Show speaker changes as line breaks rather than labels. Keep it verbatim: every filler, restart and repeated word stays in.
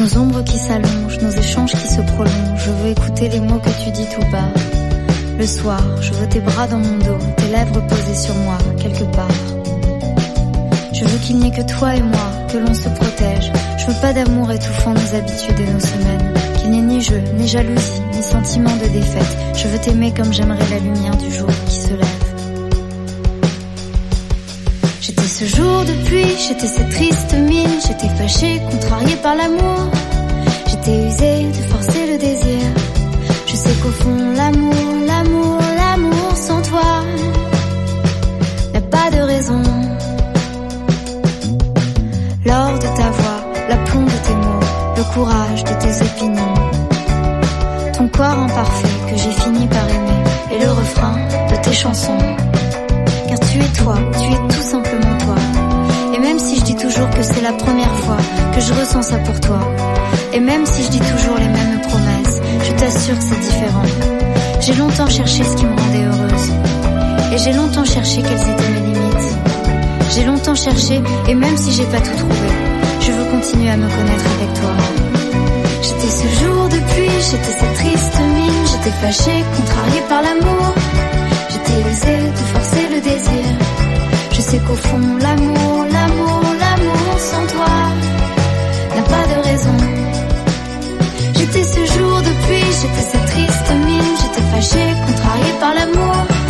Nos ombres qui s'allongent, nos échanges qui se prolongent. Je veux écouter les mots que tu dis tout bas. Le soir, je veux tes bras dans mon dos, tes lèvres posées sur moi, quelque part. Je veux qu'il n'y ait que toi et moi, que l'on se protège. Je veux pas d'amour étouffant nos habitudes et nos semaines. Qu'il n'y ait ni jeu, ni jalousie, ni sentiment de défaite. Je veux t'aimer comme j'aimerais la lumière du jour qui se lève. J'étais ce jour de pluie, j'étais cette triste mine. J'étais fâchée, contrariée par l'amour. J'étais usée de forcer le désir. Je sais qu'au fond l'amour, l'amour, l'amour sans toi n'a pas de raison. L'or de ta voix, l'aplomb de tes mots, le courage de tes opinions, ton corps imparfait que j'ai fini par aimer, et le refrain de tes chansons. Car tu es toi, tu es tout simplement toi. Et même si je dis toujours que c'est la première fois que je ressens ça pour toi, et même si je dis toujours les mêmes promesses, je t'assure que c'est différent. J'ai longtemps cherché ce qui me rendait heureuse, et j'ai longtemps cherché quelles étaient mes limites. J'ai longtemps cherché, et même si j'ai pas tout trouvé, je veux continuer à me connaître avec toi. J'étais ce jour de pluie, j'étais cette triste mine. J'étais fâchée, contrariée par l'amour. J'étais usée de forcer le désir. Je sais qu'au fond l'amour, l'amour, l'amour sans toi n'a pas de raison. J'étais ce jour de pluie, j'étais cette triste mine. J'étais fâchée, contrariée par l'amour.